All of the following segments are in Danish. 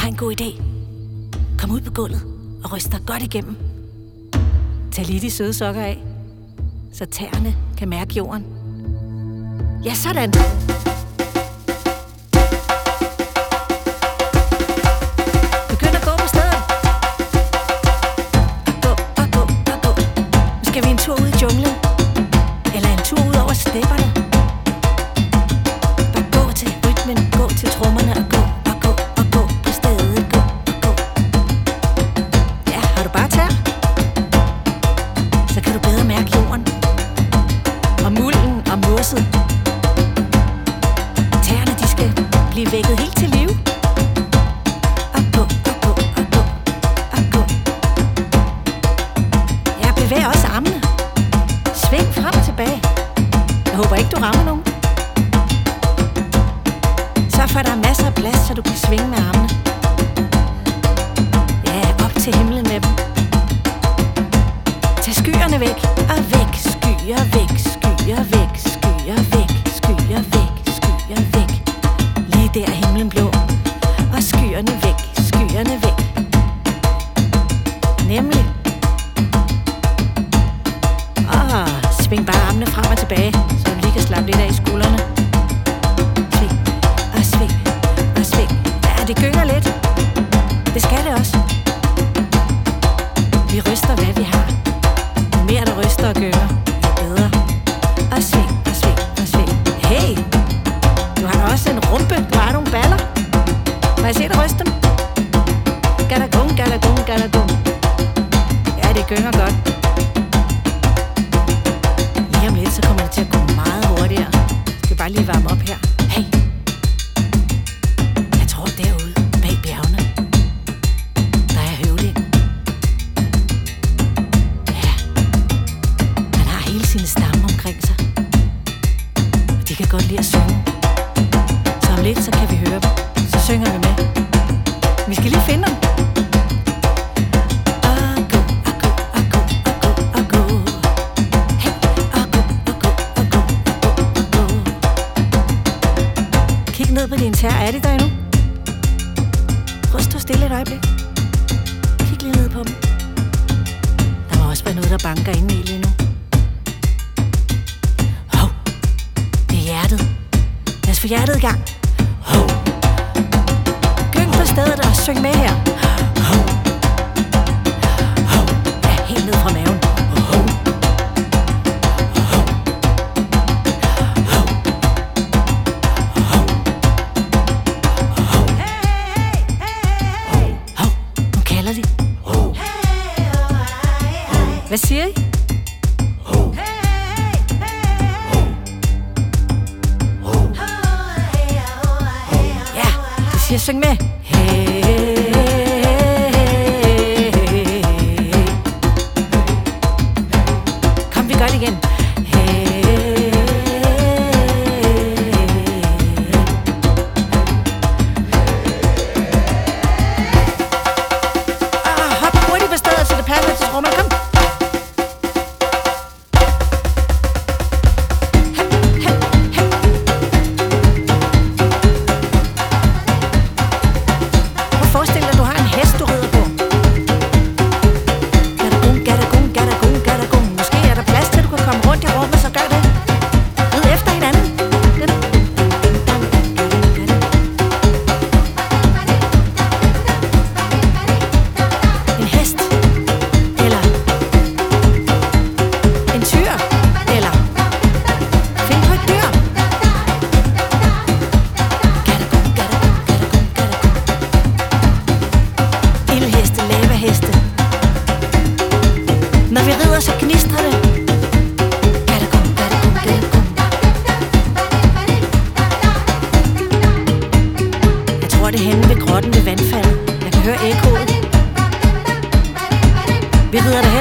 har en god idé. Kom ud på gulvet og ryst dig godt igennem. Tag lige de søde sokker af, så tæerne kan mærke jorden. Ja, sådan. Begynd at gå på stedet. Og gå. Nu skal vi en tur ud i junglen. Eller en tur ud over stepperne. Bare gå til rytmen, gå til trommerne og gå på stedet. Gå. Ja, har du bare tær? Så kan du bedre mærke jorden. Og mulden og mosset. Tæerne, de skal blive vækket helt til live. Og gå. Ja, bevæg også armene. Sving frem og tilbage. Jeg håber ikke, du rammer nogen. Sørg for, at der er masser af plads, så du kan svinge med armene. Ja, op til himlen med dem. Tag skyerne væk. Og væk. Skyer væk. Lige der er himlen blå. Og skyerne væk. Nemlig. Sving bare armene frem og tilbage, så du lige kan slappe lidt af i skuldrene. Sving. Ja, det gynger lidt. Det skal det også. Vi ryster, hvad vi har. Jo mere der ryster og gynger, jo bedre. Og sving. Hey, du har da også en rumpe. Du har nogle baller. Må jeg se dig ryste dem? Galagung. Ja, det gynger godt. Lige om lidt, så kommer det til at gå meget hurtigere. Jeg skal bare lige varme op her. Hey! Jeg tror derude bag bjergene, der er høvdingen. Ja, han har hele sine stamme omkring sig. Og de kan godt lide at synge. Så om lidt, så kan vi høre dem. Så synger vi med. Vi skal lige finde dem. Ned på din tær. Er de der endnu? Prøv at stå stille et øjeblik. Kig lige ned på dem. Der må også være noget, der banker inde i lige nu. Hov, det er hjertet. Lad os få hjertet i gang. Hov. Gyng på stedet og syng med her. Hov. Ja, helt ned fra maven. Hvad siger I? Ja, de siger syng med. Kom, vi gør det igen. Hop hurtigt på stedet, så det passer til trommer. Kom. Forestil dig, at du har en hest, du rider på. Gadagung. Måske er der plads til, at du kan komme rundt i rummet, så gør det. Rid efter hinanden. En hest. Eller en tyr. Eller find på et dyr. Ildheste, lavaheste. Når vi rider, så gnistrer det. Gadagung. Jeg tror, det er henne ved grotten ved vandfaldet. Jeg kan høre ekkoet. Vi rider derhen.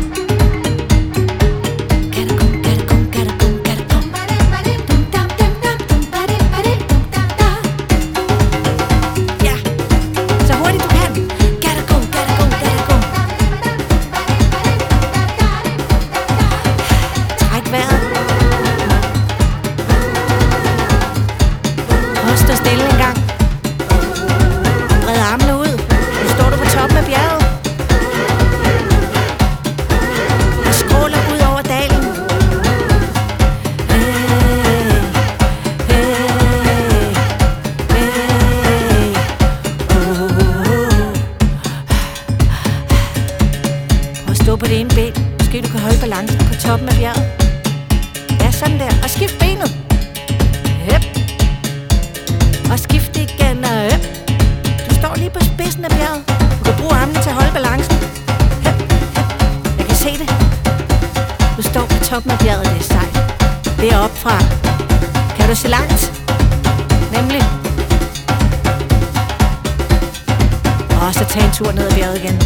Ja, så hurtigt du kan. Gadagung. Træk vejret. Prøv at stå stille en gang. Og bred armene ud. bjerget og skråler ud over dalen. Prøv at stå på det ene ben. Måske du kan holde balancen på toppen af bjerget. Ja, sådan der. Og skift benet. Høp. Og skift igen og høp. Du står lige på spidsen af bjerget. Du kan bruge armene til at holde balancen. Høp, høp. Jeg kan se det. Du står på toppen af bjerget. Det er sejt. Deroppe fra. Kan du se langt? Nemlig. Og så tag en tur ned ad bjerget igen.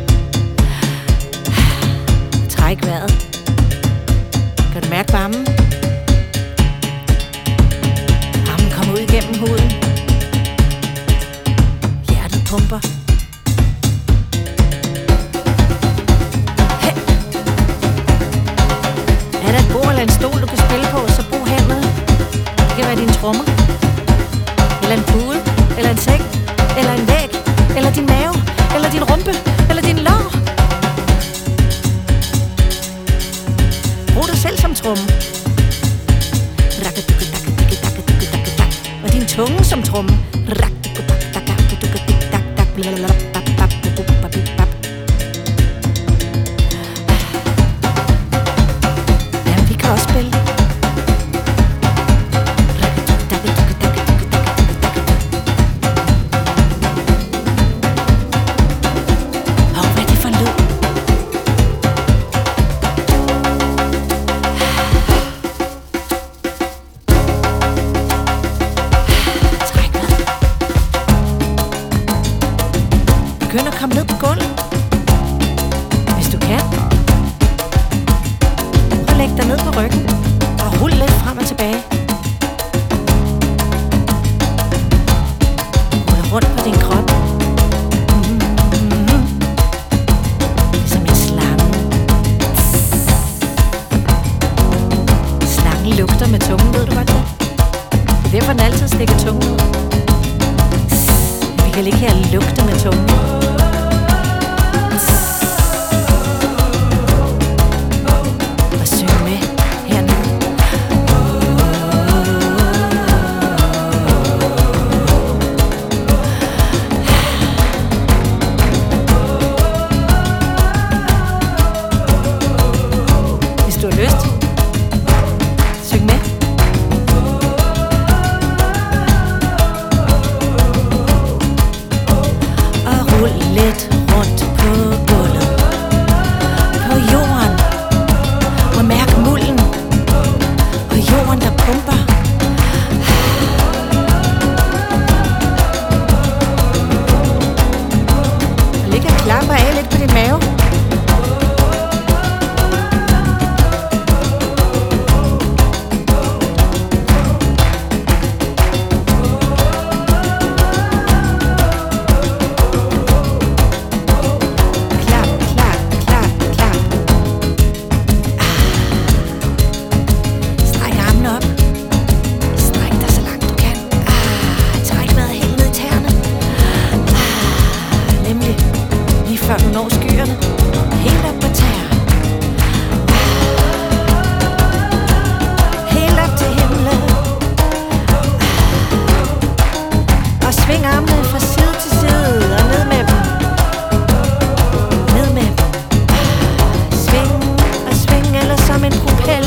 Træk vejret. Kan du mærke varmen? Varmen kommer ud igennem huden. Hjertet pumper. Hey. Er der et bord eller en stol, du kan spille på, så brug hænderne. Det kan være dine trommer. Eller en pude. Eller en seng. Eller en væg. Eller din mave. Eller din rumpe. Eller din lår. Brug dig selv som tromme. Og din tunge som tromme. Jamen, vi kan også spille. Begynd at komme ned på gulvet, hvis du kan. Og læg dig ned på ryggen og rul lidt frem og tilbage. Rull rundt på din krop. Ligesom en slange. Slangen lugter med tungen, ved du godt det? Det er derfor, den altid stikker tungen ud. Vi kan ligge her og lugte med tungen. Og synge med hernede. Hvis du har lyst, syng med. Lidt rundt på gulvet, på jorden, og mærk mulden, og jorden der pumper. Og ligge og klapper af lidt på din mave. Før du når skyerne, helt op på tæer. Helt op til himlen. Og sving armene fra side til side og ned med dem. Ned med dem. Sving og sving, eller som en propel.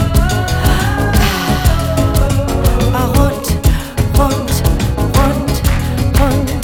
Og rundt, rundt, rundt, rundt.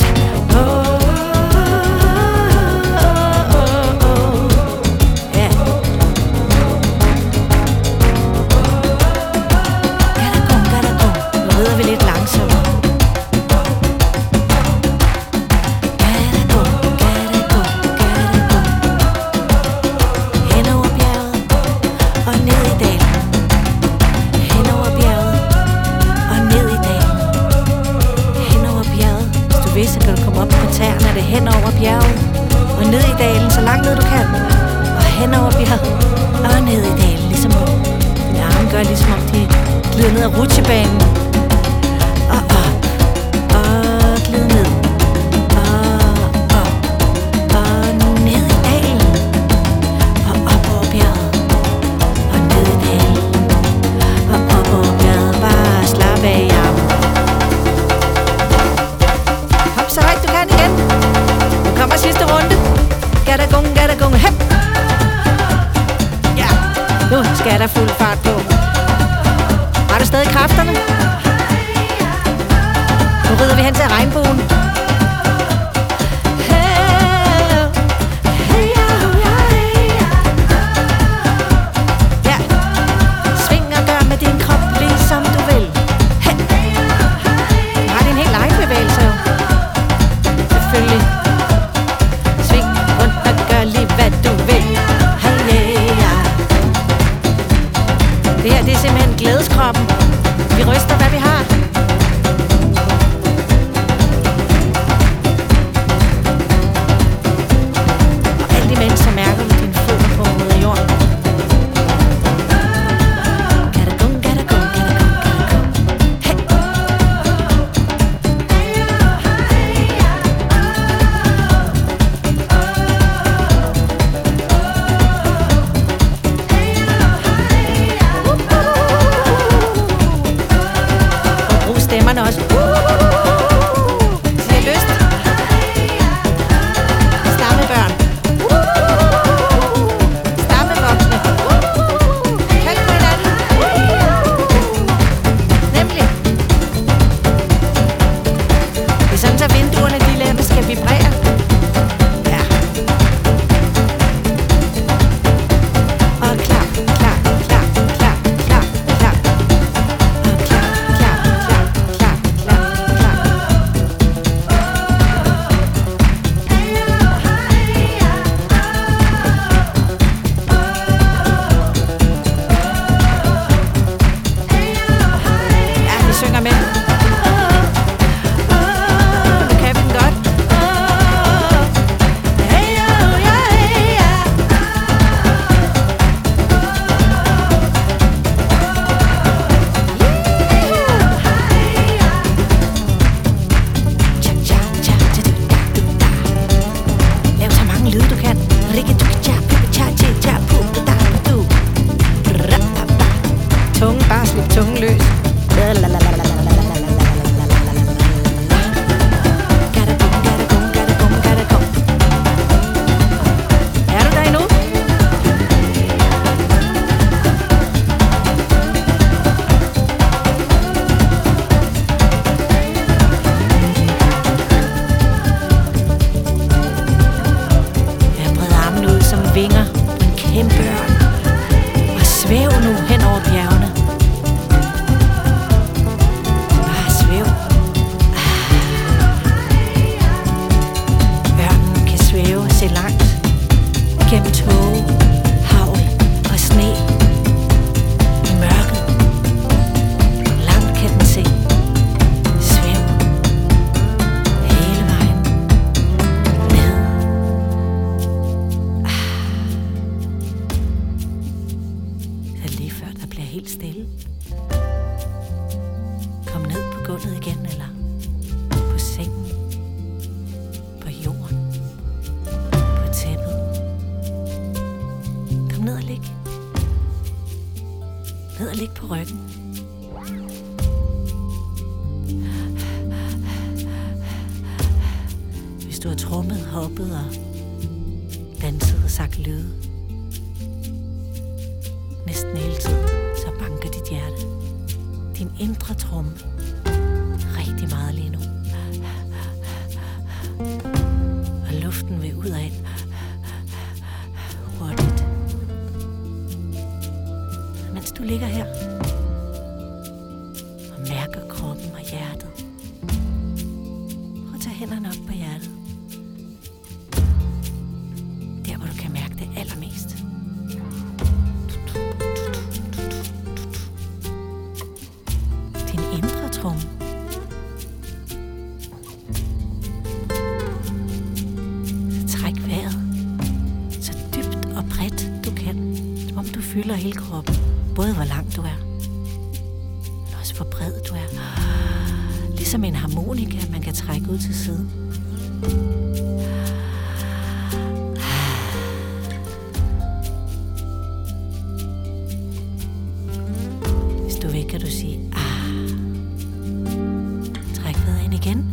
Så kan du komme op på tæerne, det hen over bjerget og ned i dalen, så langt ned du kan, og hen over bjerget og ned i dalen, ligesom dine arme gør, ligesom om de glider ned ad rutsjebanen og op og glider ned og op og der fuld fart på. Har du stadig kræfterne? Nu rider vi hen til regnbuen. Ja, sving og gør med din krop ligesom du vil. Du har din helt egen bevægelse jo. Selvfølgelig. Sving rundt og gør lige hvad du vil. Det her, det er simpelthen glædeskroppen. Vi ryster, hvad vi har. Og alt imens så mærker du dine fødder på mod af jorden. Gadagum, gadagum, gadagum, gadagum. Hey! Og brug stemmerne også. Så jeg lyst. Stammebørn. Stammevoksne. Kald på hinanden. Nemlig. Det er sådan, så vinduerne de lader, skal vibrere. Ja. Og klar, klar, klar, klar, klar, klar. Og klar, klar, klar, klar, klar, klar. Ja, vi synger med. Nu kan vi den godt. Lav så mange lyde du kan. Tungen, bare slip tungen løs. Gadagum, gadagum, gadagum, gadagum. Er du der endnu? Jeg breder armene ud som vinger på en kæmpe ørn. Og svæv nu hen over bjergene. Bare svæv. Ørnen kan svæve og se langt. Gennem tåge, hagl og sne. I mørket. Langt kan den se. Svæv. Hele vejen. Ned. Det er lige før, der bliver helt stille. Kom ned på gulvet igen, eller på sengen, på jorden, på tæppet. Kom ned og lig. Ned og lig på ryggen. Hvis du har trummet, hoppet og danset og sagt lyde, næsten hele tiden, så banker dit hjerte. Din indre tromme. Rigtig meget lige nu. Og luften vil ud og ind. Hurtigt. Mens du ligger her og mærker kroppen og hjertet. Prøv at tage hænderne op på hjertet. Der hvor du kan mærke det allermest. Din indre tromme. Så træk vejret så dybt og bredt du kan, som om du fylder hele kroppen. Både hvor lang du er, men også hvor bred du er. Ligesom en harmonika, man kan trække ud til siden. Hvis du vil, kan du sige træk vejret ind igen.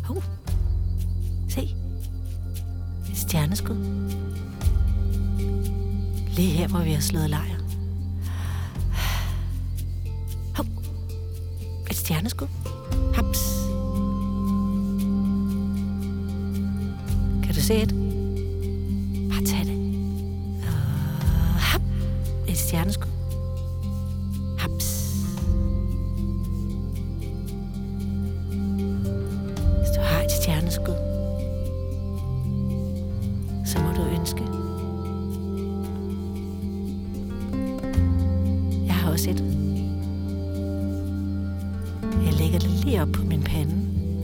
Se. Et stjerneskud. Lige her, hvor vi har slået lejr. Et stjerneskud. Haps. Kan du se det? Bare tag det. Hap. Et stjerneskud. Haps. Hvis du har et stjerneskud, så må du ønske. Jeg har også et. Jeg lægger det lige op på min pande.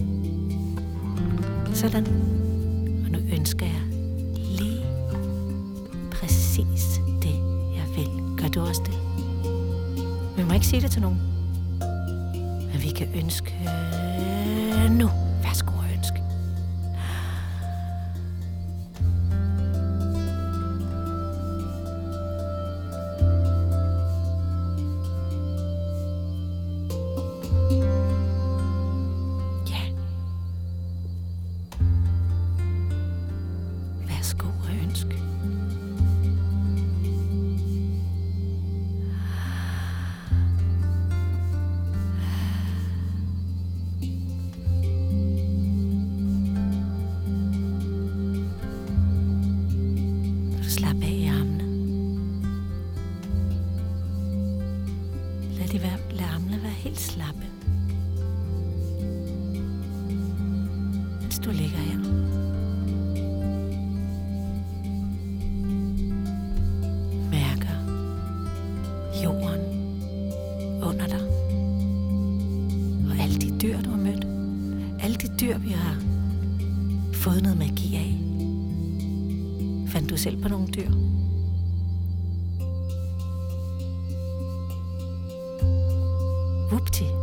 Sådan. Og nu ønsker jeg lige præcis det, jeg vil. Gør du også det? Vi må ikke sige det til nogen. Men vi kan ønske nu. Værsgo at ønske. Ja. Værsgo at ønske. Slap af i armene. Lad armene være helt slappe. Mens du ligger her. Mærker jorden under dig. Og alle de dyr, du har mødt. Alle de dyr, vi har fået noget magi af. Fandt du selv på nogle dyr? Vupti.